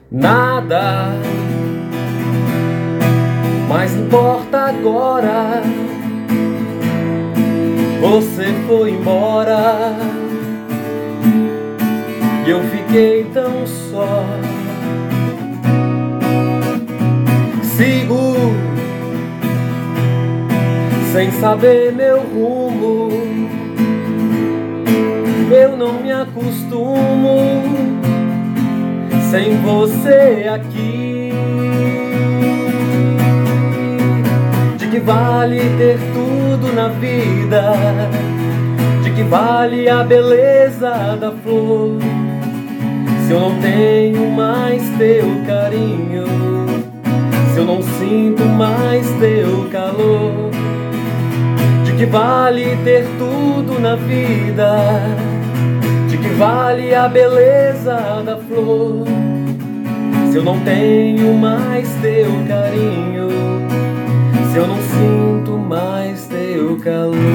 Nada mais importa agora. Você foi embora e eu fiquei tão só. Sigo sem saber meu rumo. Eu não me acostumo sem você aqui. De que vale ter tudo na vida? De que vale a beleza da flor se eu não tenho mais teu carinho, se eu não sinto mais teu calor? De que vale ter tudo na vida? De que vale a beleza da flor se eu não tenho mais teu carinho, se eu não sinto mais teu calor?